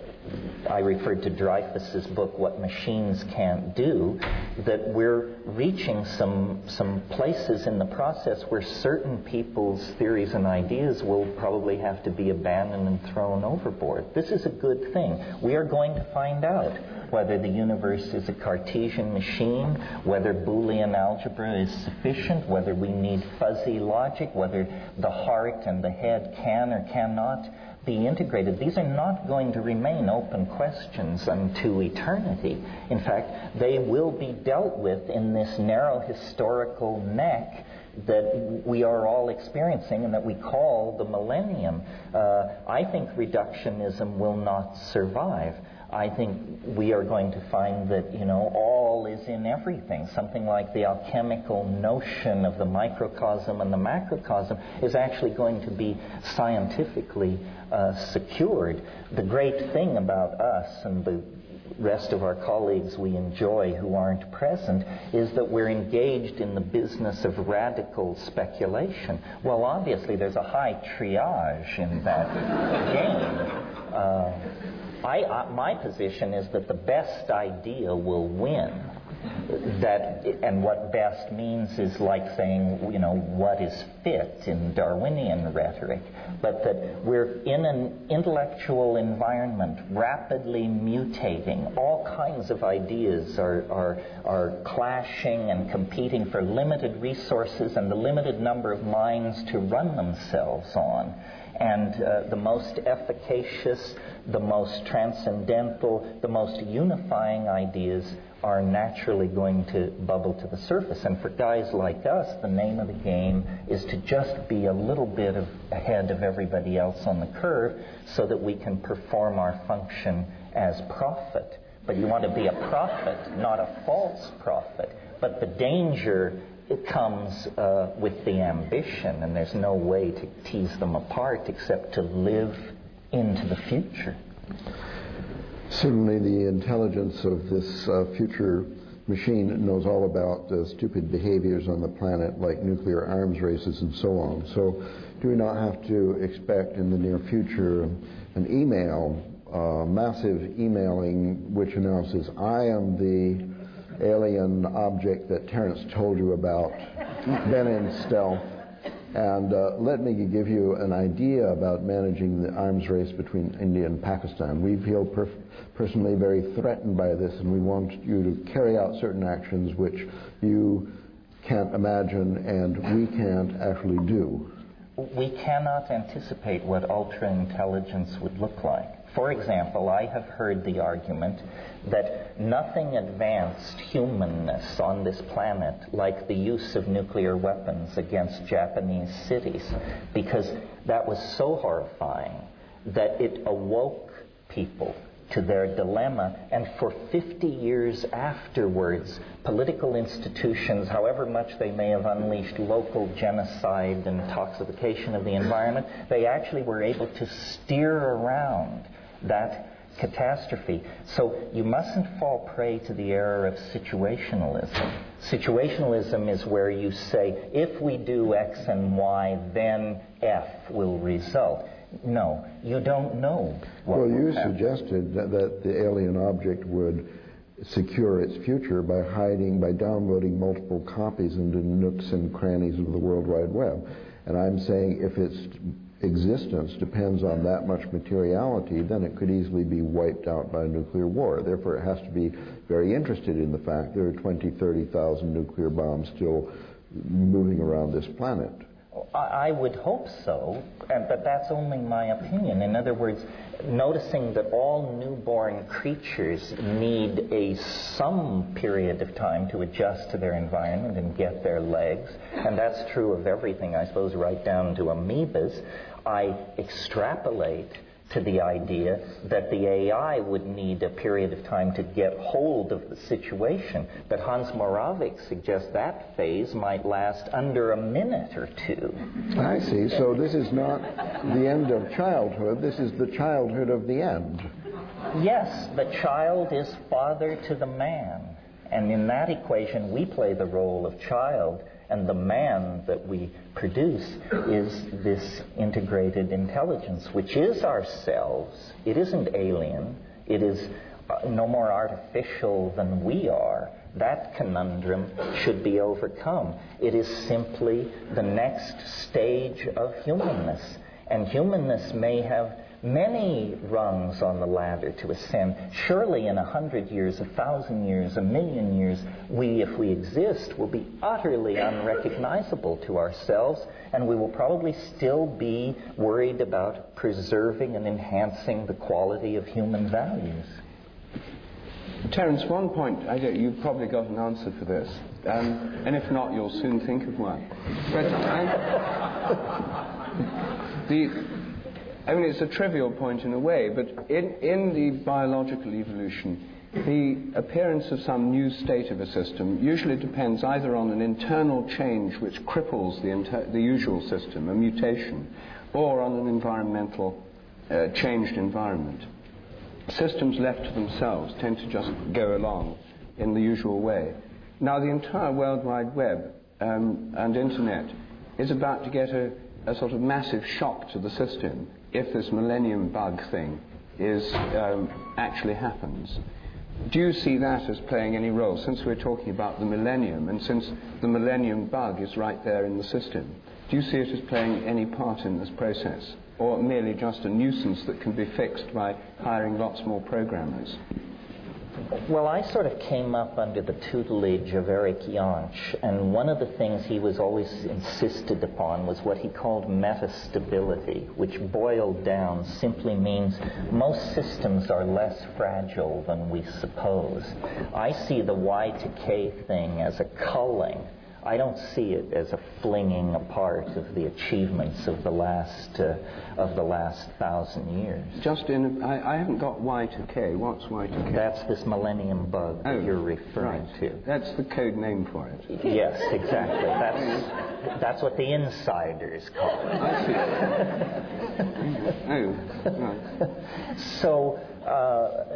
I referred to Dreyfus's book, What Machines Can't Do, that we're reaching some places in the process where certain people's theories and ideas will probably have to be abandoned and thrown overboard. This is a good thing. We are going to find out whether the universe is a Cartesian machine, whether Boolean algebra is sufficient, whether we need fuzzy logic, whether the heart and the head can or cannot be integrated. These are not going to remain open questions unto eternity. In fact, they will be dealt with in this narrow historical neck that we are all experiencing and that we call the millennium. I think reductionism will not survive. I think we are going to find that, all is in everything. Something like the alchemical notion of the microcosm and the macrocosm is actually going to be scientifically secured. The great thing about us and the rest of our colleagues we enjoy who aren't present is that we're engaged in the business of radical speculation. Well, obviously there's a high triage in that game. My position is that the best idea will win. And what best means is like saying, what is fit in Darwinian rhetoric. But that we're in an intellectual environment rapidly mutating. All kinds of ideas are clashing and competing for limited resources and the limited number of minds to run themselves on. And the most efficacious, the most transcendental, the most unifying ideas are naturally going to bubble to the surface. And for guys like us, the name of the game is to just be a little bit ahead of everybody else on the curve so that we can perform our function as prophet. But you want to be a prophet, not a false prophet. But the danger, it comes with the ambition, and there's no way to tease them apart except to live into the future. Certainly the intelligence of this future machine knows all about stupid behaviors on the planet like nuclear arms races and so on. So do we not have to expect in the near future an email, massive emailing which announces, I am the alien object that Terence told you about, been in stealth, And let me give you an idea about managing the arms race between India and Pakistan. We feel personally very threatened by this, and we want you to carry out certain actions which you can't imagine and we can't actually do. We cannot anticipate what ultra-intelligence would look like. For example, I have heard the argument that nothing advanced humanness on this planet like the use of nuclear weapons against Japanese cities, because that was so horrifying that it awoke people to their dilemma, and for 50 years afterwards, political institutions, however much they may have unleashed local genocide and toxification of the environment, they actually were able to steer around that catastrophe. So you mustn't fall prey to the error of situationalism. Situationalism is where you say, if we do X and Y, then F will result. No, you don't know what Well, you will happen. suggested that the alien object would secure its future by downloading multiple copies into nooks and crannies of the World Wide Web. And I'm saying if its existence depends on that much materiality, then it could easily be wiped out by a nuclear war. Therefore, it has to be very interested in the fact there are 20, 30,000 nuclear bombs still moving around this planet. I would hope so, but that's only my opinion. In other words, noticing that all newborn creatures need some period of time to adjust to their environment and get their legs, and that's true of everything, I suppose, right down to amoebas, I extrapolate to the idea that the AI would need a period of time to get hold of the situation. But Hans Moravec suggests that phase might last under a minute or two. I see. So this is not the end of childhood. This is the childhood of the end. Yes, the child is father to the man. And in that equation, we play the role of child, and the man that we produce is this integrated intelligence, which is ourselves. It isn't alien. It is no more artificial than we are. That conundrum should be overcome. It is simply the next stage of humanness. And humanness may have many rungs on the ladder to ascend. Surely in 100 years, 1,000 years, 1,000,000 years, we, if we exist, will be utterly unrecognizable to ourselves, and we will probably still be worried about preserving and enhancing the quality of human values. Terence, one point, you've probably got an answer for this, and if not, you'll soon think of one. But it's a trivial point in a way, but in the biological evolution, the appearance of some new state of a system usually depends either on an internal change which cripples the usual system, a mutation, or on an environmental changed environment. Systems left to themselves tend to just go along in the usual way. Now, the entire World Wide Web and Internet is about to get a sort of massive shock to the system if this millennium bug thing actually happens. Do you see that as playing any role, since we're talking about the millennium and since the millennium bug is right there in the system? Do you see it as playing any part in this process, or merely just a nuisance that can be fixed by hiring lots more programmers? Well, I sort of came up under the tutelage of Eric Jansch, and one of the things he was always insisted upon was what he called metastability, which boiled down simply means most systems are less fragile than we suppose. I see the Y to K thing as a culling. I don't see it as a flinging apart of the achievements of the last 1,000 years. I haven't got Y to K. What's Y to K? That's this millennium bug that you're referring to. That's the code name for it. Yes, exactly. That's what the insiders call it. I see. Oh, right. So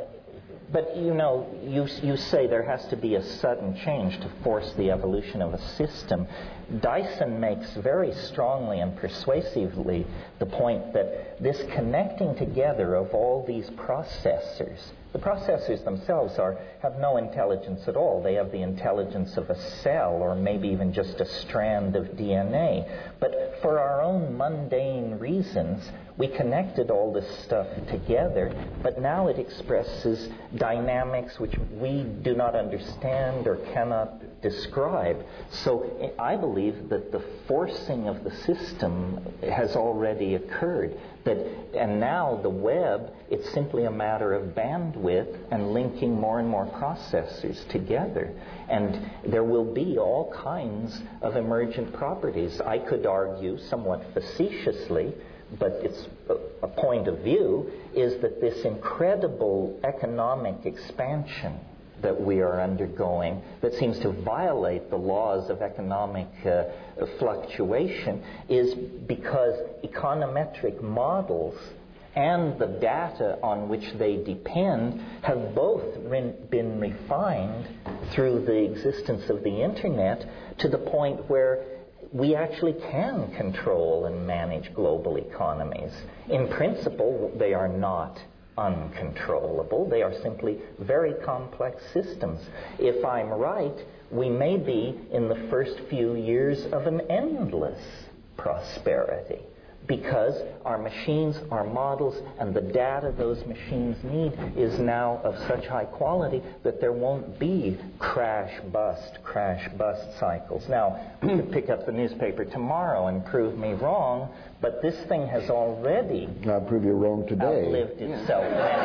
But, you say there has to be a sudden change to force the evolution of a system. Dyson makes very strongly and persuasively the point that this connecting together of all these processors, the processors themselves have no intelligence at all. They have the intelligence of a cell or maybe even just a strand of DNA. But for our own mundane reasons, we connected all this stuff together, but now it expresses dynamics which we do not understand or cannot describe. So I believe that the forcing of the system has already occurred. And now the web, it's simply a matter of bandwidth and linking more and more processors together. And there will be all kinds of emergent properties. I could argue somewhat facetiously, but it's a point of view, is that this incredible economic expansion that we are undergoing, that seems to violate the laws of economic fluctuation, is because econometric models and the data on which they depend have both been refined through the existence of the Internet to the point where we actually can control and manage global economies. In principle, they are not uncontrollable. They are simply very complex systems. If I'm right, we may be in the first few years of an endless prosperity, because our machines, our models, and the data those machines need is now of such high quality that there won't be crash-bust cycles. Now, we could pick up the newspaper tomorrow and prove me wrong, but this thing has already I'll prove you wrong today. outlived itself.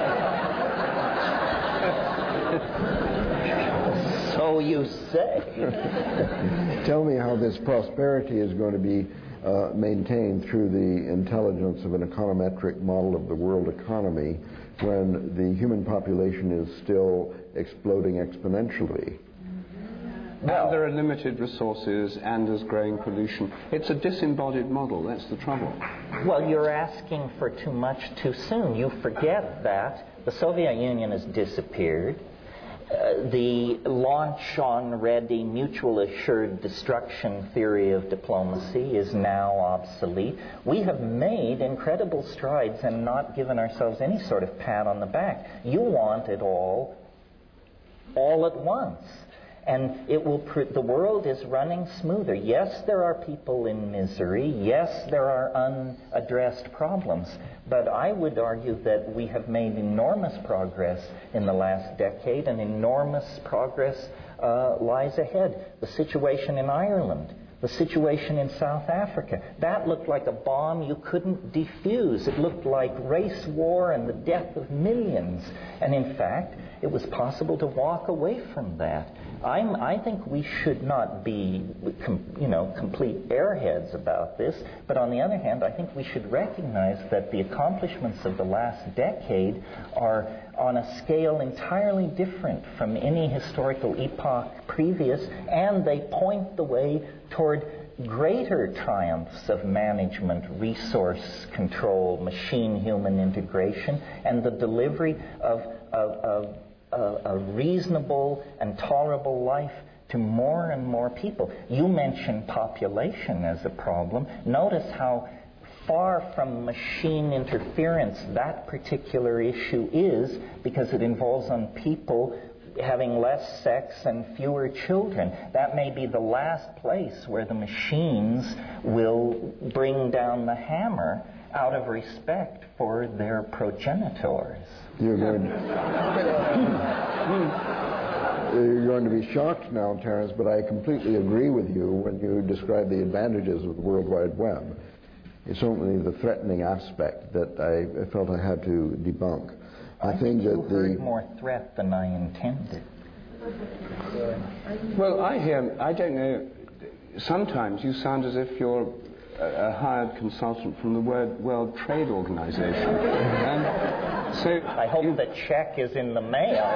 So you say. Tell me how this prosperity is going to be maintained through the intelligence of an econometric model of the world economy when the human population is still exploding exponentially. Well, there are limited resources and there's growing pollution. It's a disembodied model, that's the trouble. Well, you're asking for too much too soon. You forget that the Soviet Union has disappeared. The launch-on-ready, mutual-assured destruction theory of diplomacy is now obsolete. We have made incredible strides and not given ourselves any sort of pat on the back. You want it all at once. And the world is running smoother. Yes, there are people in misery. Yes, there are unaddressed problems. But I would argue that we have made enormous progress in the last decade, and enormous progress lies ahead. The situation in Ireland, the situation in South Africa, that looked like a bomb you couldn't defuse. It looked like race war and the death of millions. And in fact, it was possible to walk away from that. I think we should not be, complete airheads about this. But on the other hand, I think we should recognize that the accomplishments of the last decade are on a scale entirely different from any historical epoch previous, and they point the way toward greater triumphs of management, resource control, machine-human integration, and the delivery of a reasonable and tolerable life to more and more people. You mentioned population as a problem. Notice how far from machine interference that particular issue is, because it involves on people having less sex and fewer children. That may be the last place where the machines will bring down the hammer out of respect for their progenitors. You're going to be shocked now, Terence, but I completely agree with you when you describe the advantages of the World Wide Web. It's only the threatening aspect that I felt I had to debunk. I think you heard more threat than I intended. Well, I don't know, sometimes you sound as if you're a hired consultant from the World Trade Organization. So I hope the check is in the mail.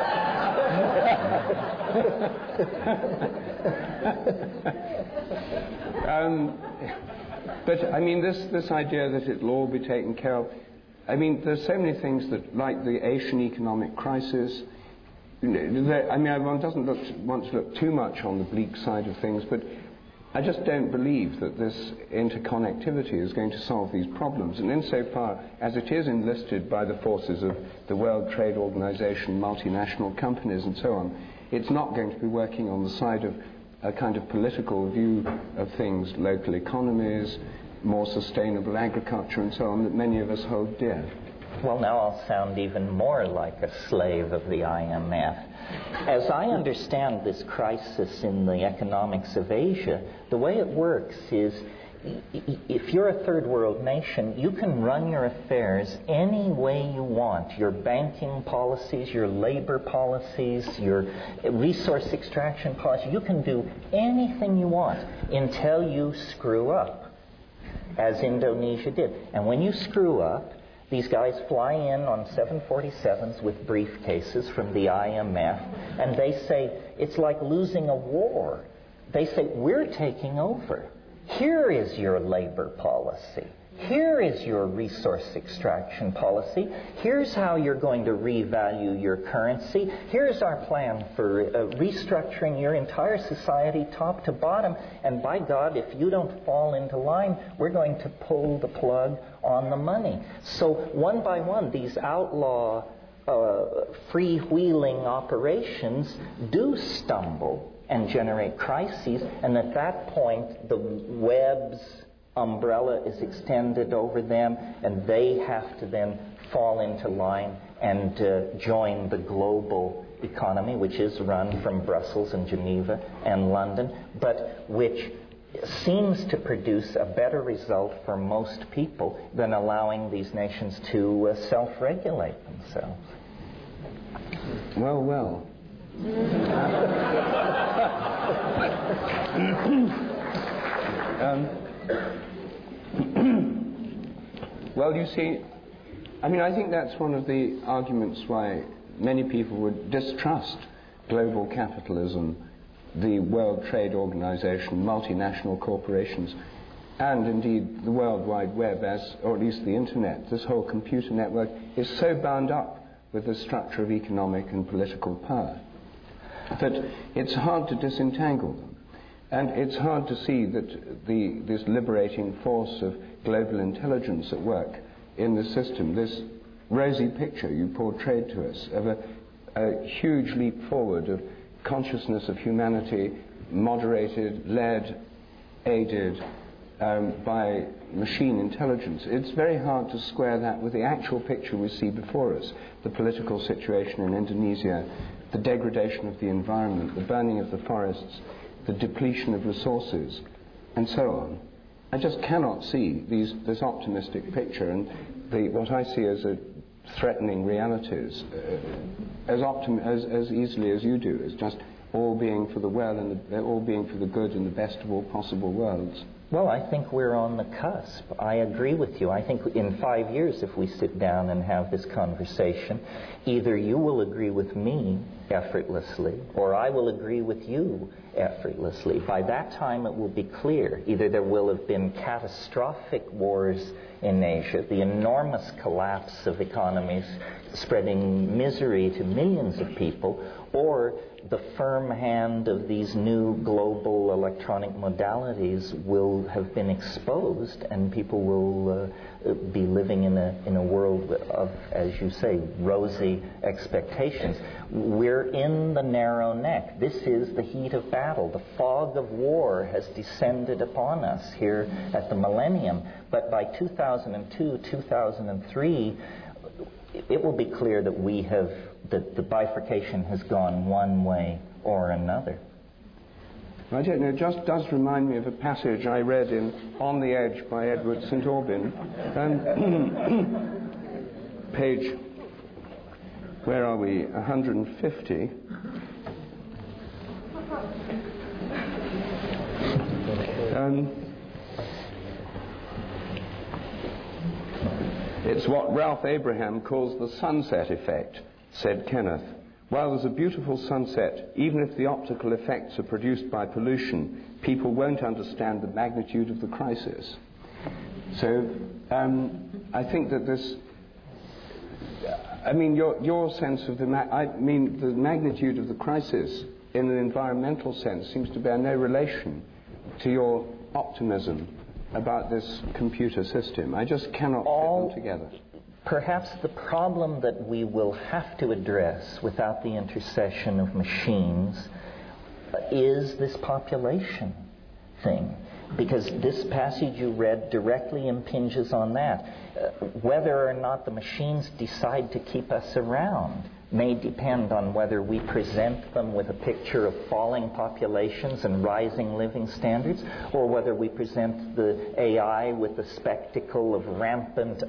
But I mean, this idea that it'll all be taken care of. I mean, there's so many things that, like the Asian economic crisis, one doesn't want to look too much on the bleak side of things, but I just don't believe that this interconnectivity is going to solve these problems. And insofar as it is enlisted by the forces of the World Trade Organization, multinational companies and so on, it's not going to be working on the side of a kind of political view of things, local economies, more sustainable agriculture and so on, that many of us hold dear. Well, now I'll sound even more like a slave of the IMF. As I understand this crisis in the economics of Asia, the way it works is if you're a third world nation, you can run your affairs any way you want. Your banking policies, your labor policies, your resource extraction policies, you can do anything you want until you screw up, as Indonesia did. And when you screw up, these guys fly in on 747s with briefcases from the IMF, and they say, it's like losing a war. They say, we're taking over. Here is your labor policy. Here is your resource extraction policy. Here's how you're going to revalue your currency. Here's our plan for restructuring your entire society top to bottom. And by God, if you don't fall into line, we're going to pull the plug on the money. So one by one, these outlaw freewheeling operations do stumble and generate crises. And at that point, the web's umbrella is extended over them, and they have to then fall into line and join the global economy, which is run from Brussels and Geneva and London, but which seems to produce a better result for most people than allowing these nations to self-regulate themselves. Well. Well, you see, I think that's one of the arguments why many people would distrust global capitalism, the World Trade Organization, multinational corporations, and indeed the World Wide Web, or at least the Internet. This whole computer network is so bound up with the structure of economic and political power that it's hard to disentangle them. And it's hard to see that this liberating force of global intelligence at work in the system, this rosy picture you portrayed to us of a huge leap forward of consciousness of humanity, moderated, led, aided by machine intelligence. It's very hard to square that with the actual picture we see before us, the political situation in Indonesia, the degradation of the environment, the burning of the forests, the depletion of resources, and so on. I just cannot see this optimistic picture and what I see as threatening realities as easily as you do, as just all being for the well and all being for the good and the best of all possible worlds. Well, I think we're on the cusp. I agree with you. I think in 5 years, if we sit down and have this conversation, either you will agree with me effortlessly, or I will agree with you effortlessly. By that time, it will be clear. Either there will have been catastrophic wars in Asia, the enormous collapse of economies spreading misery to millions of people, or the firm hand of these new global electronic modalities will have been exposed, and people will be living in a world of, as you say, rosy expectations. We're in the narrow neck. This is the heat of battle. The fog of war has descended upon us here at the millennium. But by 2002, 2003, it will be clear that that the bifurcation has gone one way or another. I don't know, it just does remind me of a passage I read in On the Edge by Edward St. Aubyn. Page, where are we? 150. It's what Ralph Abraham calls the sunset effect, said Kenneth. While there's a beautiful sunset, even if the optical effects are produced by pollution, people won't understand the magnitude of the crisis. So I think that I mean, your sense of the magnitude of the crisis in an environmental sense seems to bear no relation to your optimism about this computer system. I just cannot put them together. Perhaps the problem that we will have to address without the intercession of machines is this population thing. Because this passage you read directly impinges on that. Whether or not the machines decide to keep us around may depend on whether we present them with a picture of falling populations and rising living standards, or whether we present the AI with the spectacle of rampant,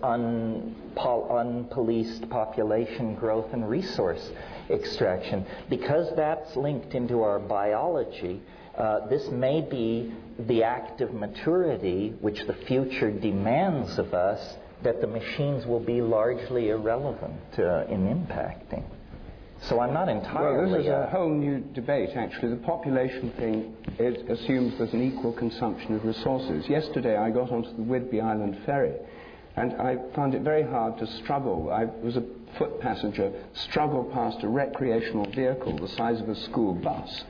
unpoliced population growth and resource extraction. Because that's linked into our biology, this may be the act of maturity which the future demands of us, that the machines will be largely irrelevant in impacting. So I'm not entirely... Well, this is a whole new debate, actually. The population thing, it assumes there's an equal consumption of resources. Yesterday I got onto the Whidbey Island ferry, and I found it very hard to struggle. I was a foot passenger, struggle past a recreational vehicle the size of a school bus.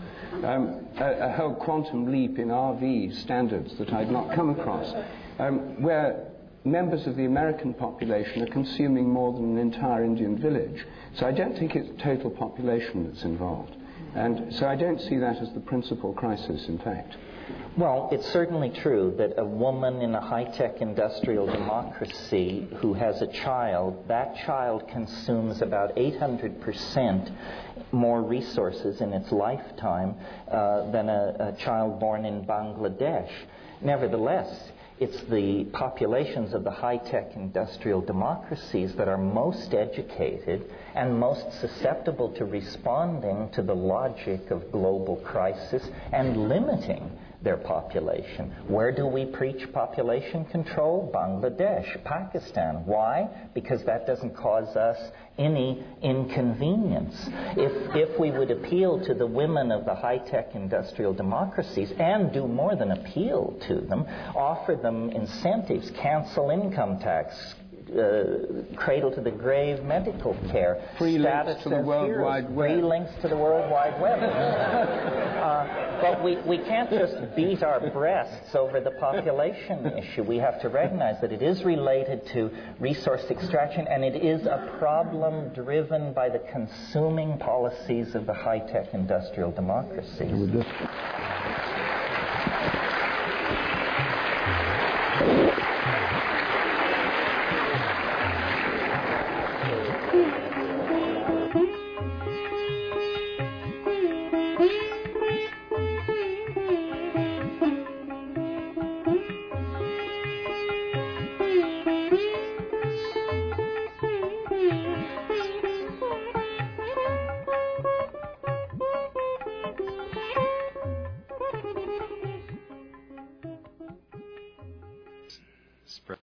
A whole quantum leap in RV standards that I'd not come across, where members of the American population are consuming more than an entire Indian village. So I don't think it's total population that's involved. And so I don't see that as the principal crisis, in fact. Well, it's certainly true that a woman in a high-tech industrial democracy who has a child, that child consumes about 800% more resources in its lifetime than a child born in Bangladesh. Nevertheless, it's the populations of the high-tech industrial democracies that are most educated and most susceptible to responding to the logic of global crisis and limiting their population. Where do we preach population control? Bangladesh, Pakistan. Why? Because that doesn't cause us any inconvenience. If we would appeal to the women of the high-tech industrial democracies, and do more than appeal to them, offer them incentives, cancel income tax, cradle to the grave medical care, free links to the World Wide Web. Free links to the World Wide Web. But we can't just beat our breasts over the population issue. We have to recognize that it is related to resource extraction, and it is a problem driven by the consuming policies of the high-tech industrial democracies.